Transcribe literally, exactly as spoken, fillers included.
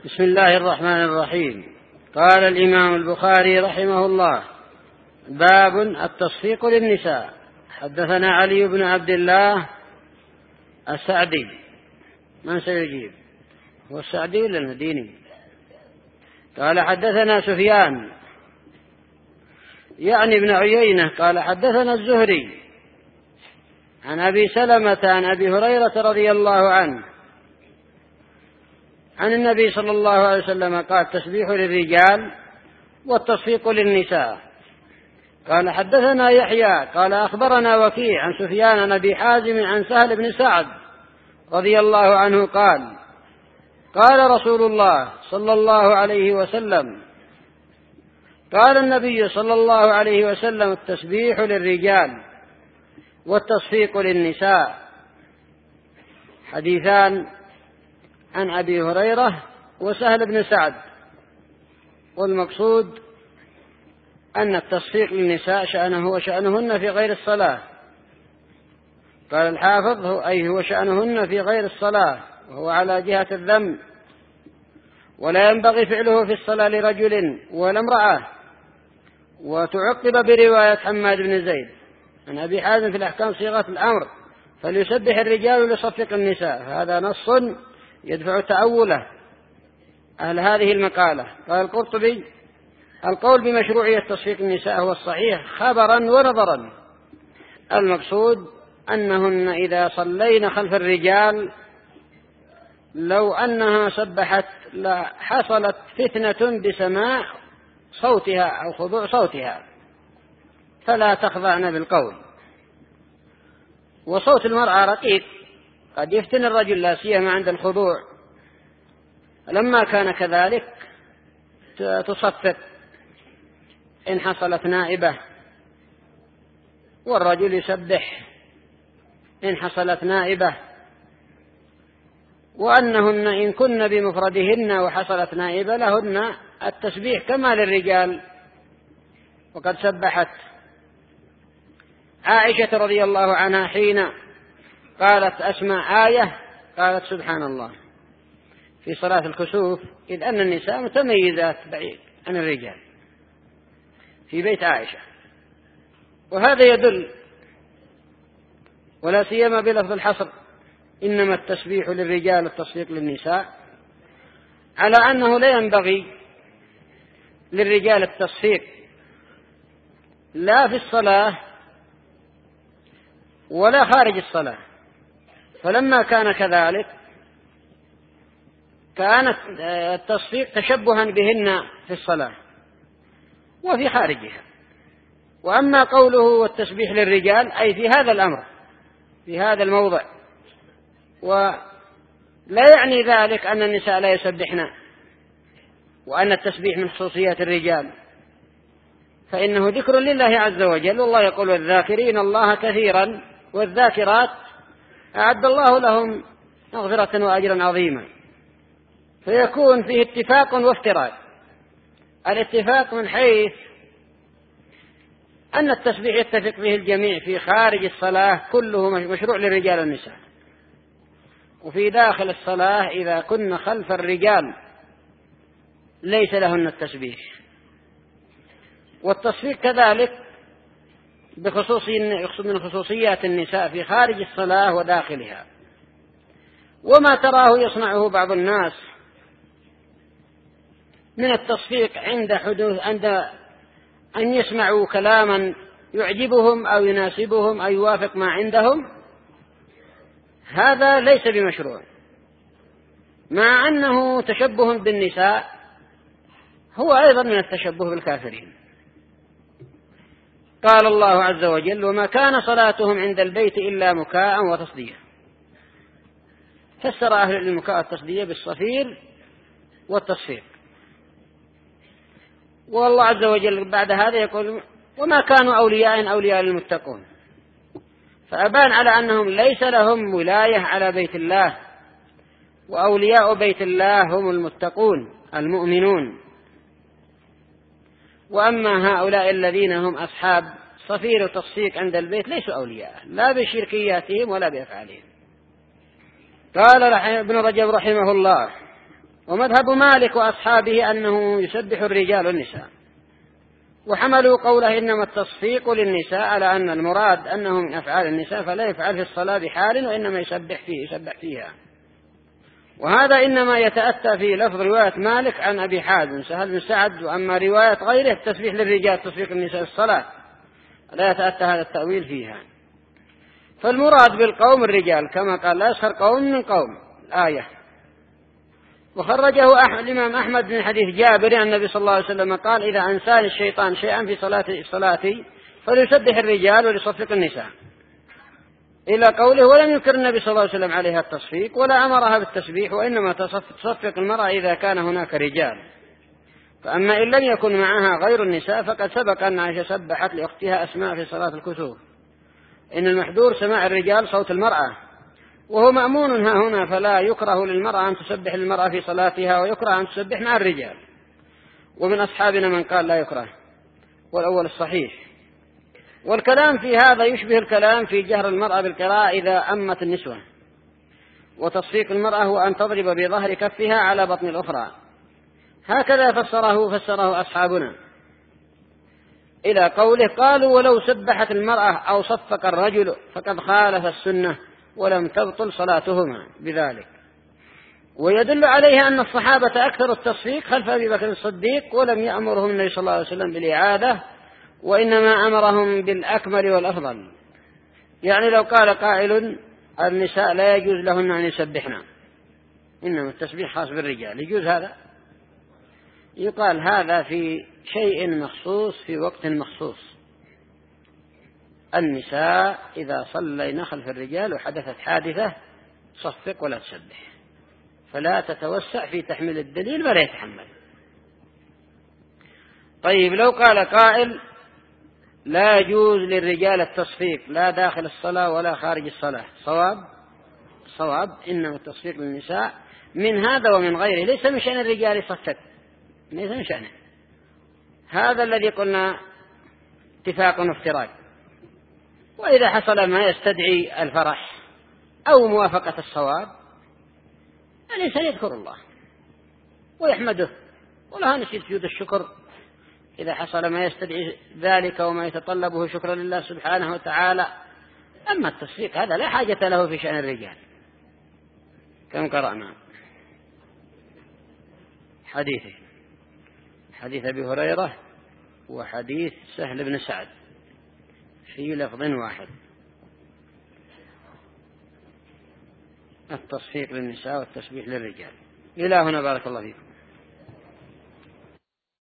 بسم الله الرحمن الرحيم. قال الإمام البخاري رحمه الله: باب التصفيق للنساء. حدثنا علي بن عبد الله السعدي. من سيجيب؟ هو السعدي ولا المديني؟ قال حدثنا سفيان يعني ابن عيينة قال حدثنا الزهري عن أبي سلمة عن أبي هريرة رضي الله عنه عن النبي صلى الله عليه وسلم قال: التسبيح للرجال والتصفيق للنساء. قال حدثنا يحيى قال أخبرنا وكيع عن سفيان عن أبي حازم عن سهل بن سعد رضي الله عنه قال: قال رسول الله صلى الله عليه وسلم: قال النبي صلى الله عليه وسلم: التسبيح للرجال والتصفيق للنساء. حديثان عن أبي هريرة وسهل بن سعد، والمقصود أن التصفيق للنساء شأنه وشأنهن في غير الصلاة. قال الحافظ: هو أي هو شأنهن في غير الصلاة، وهو على جهة الذم، ولا ينبغي فعله في الصلاة لرجل ولا امرأة. وتعقب برواية حماد بن زيد عن أبي حازم في الأحكام صيغة الأمر: فليسبح الرجال ليصفق النساء. هذا نص يدفع تأوله أهل هذه المقالة. قال القرطبي: القول بمشروعية تصفيق النساء هو الصحيح خبرا ونظرا. المقصود أنهن إذا صلين خلف الرجال لو أنها سبحت لحصلت فتنة بسماع صوتها أو خضوع صوتها، فلا تخضعن بالقول. وصوت المرأة رقيق قد يفتن الرجل، لا سيما عند الخضوع. لما كان كذلك تصفق إن حصلت نائبة، والرجل يسبح إن حصلت نائبة، وأنهن إن كن بمفردهن وحصلت نائبة لهن التسبيح كما للرجال. وقد سبحت عائشة رضي الله عنها حين قالت أسمع آية قالت: سبحان الله، في صلاة الكسوف، إذ أن النساء متميزات بعيد عن الرجال في بيت عائشة. وهذا يدل، ولا سيما بلفظ الحصر: إنما التسبيح للرجال والتصفيق للنساء، على أنه لا ينبغي للرجال التصفيق لا في الصلاة ولا خارج الصلاة. فلما كان كذلك كانت التصفيق تشبها بهن في الصلاة وفي خارجها. وأما قوله والتسبيح للرجال أي في هذا الأمر، في هذا الموضع، ولا يعني ذلك أن النساء لا يسبحن وأن التسبيح من خصوصيات الرجال، فإنه ذكر لله عز وجل. والله يقول: والذاكرين الله كثيرا والذاكرات أعد الله لهم مغفرة وأجرا عظيما. فيكون فيه اتفاق وافتراق. الاتفاق من حيث أن التسبيح يتفق به الجميع في خارج الصلاة كله مشروع للرجال والنساء، وفي داخل الصلاة إذا كن خلف الرجال ليس لهن التسبيح. والتصفيق كذلك بخصوص من خصوصيات النساء في خارج الصلاة وداخلها. وما تراه يصنعه بعض الناس من التصفيق عند حدوث عند أن يسمعوا كلاما يعجبهم أو يناسبهم أو يوافق ما عندهم، هذا ليس بمشروع، مع أنه تشبه بالنساء، هو أيضا من التشبه بالكافرين. قال الله عز وجل: وما كان صلاتهم عند البيت إلا مكاء وتصدية. فسر أهل المكاء والتصدية بالصفير والتصفيق. والله عز وجل بعد هذا يقول: وما كانوا أولياء أولياء للمتقون. فأبان على أنهم ليس لهم ولاية على بيت الله، وأولياء بيت الله هم المتقون المؤمنون. وأما هؤلاء الذين هم أصحاب صفير وتصفيق عند البيت ليسوا أولياء، لا بشركياتهم ولا بأفعالهم. قال ابن رجب رحمه الله: ومذهب مالك وأصحابه أنه يسبح الرجال والنساء، وحملوا قوله إنما التصفيق للنساء على أن المراد أنه من أفعال النساء فلا يفعل في الصلاة بحال وإنما يسبح فيه يسبح فيها. وهذا إنما يتأتى في لفظ رواية مالك عن أبي حازم سهل بن سعد، وأما رواية غيره التسبيح للرجال تصفيق النساء الصلاة لا يتأتى هذا التأويل فيها. فالمراد بالقوم الرجال كما قال لا يسخر قوم من قوم الآية. وخرجه الإمام أحمد من حديث جابر أن النبي صلى الله عليه وسلم قال إذا أنساني الشيطان شيئا في صلاتي, صلاتي فليسبح الرجال وليصفق النساء إلى قوله ولم ينكر النبي صلى الله عليه وسلم عليها التصفيق ولا أمرها بالتسبيح، وإنما تصفق المرأة إذا كان هناك رجال. فأما إن لم يكن معها غير النساء فقد سبق أن عائشة سبحت لأختها أسماء في صلاة الكسوف إن المحذور سماع الرجال صوت المرأة، وهو مأمون ها هنا، فلا يكره للمرأة أن تسبح للمرأة في صلاتها ويكره أن تسبح مع الرجال. ومن أصحابنا من قال لا يكره، والأول الصحيح. والكلام في هذا يشبه الكلام في جهر المرأة بالقراءة إذا أمت النسوة. وتصفيق المرأة هو أن تضرب بظهر كفها على بطن الأخرى، هكذا فسره فسره أصحابنا إلى قوله قالوا ولو سبحت المرأة أو صفق الرجل فقد خالف السنة ولم تبطل صلاتهما بذلك. ويدل عليه أن الصحابة أكثر التصفيق خلف أبي بكر الصديق، ولم يأمرهم النبي صلى الله عليه وسلم بالإعادة، وإنما أمرهم بالأكمل والأفضل. يعني لو قال قائل النساء لا يجوز لهن أن يسبحنا إنما التسبيح خاص بالرجال، يجوز هذا؟ يقال هذا في شيء مخصوص في وقت مخصوص. النساء إذا صلين خلف الرجال وحدثت حادثة صفق ولا تسبح، فلا تتوسع في تحميل الدليل ولا يتحمل. طيب لو قال قائل لا يجوز للرجال التصفيق لا داخل الصلاة ولا خارج الصلاة، صواب صواب إنما التصفيق للنساء من هذا ومن غيره، ليس من شأن الرجال يصفق، ليس من شأنه. هذا الذي قلنا اتفاق وافتراق. وإذا حصل ما يستدعي الفرح أو موافقة الصواب الإنسان يذكر الله ويحمده ولا نسيت سجود الشكر إذا حصل ما يستدعي ذلك وما يتطلبه شكرا لله سبحانه وتعالى. أما التصفيق هذا لا حاجة له في شأن الرجال. كم قرأنا حديثه حديث أبي هريرة وحديث سهل بن سعد في لفظ واحد، التصفيق للنساء والتسبيح للرجال. إلى هنا بارك الله فيكم.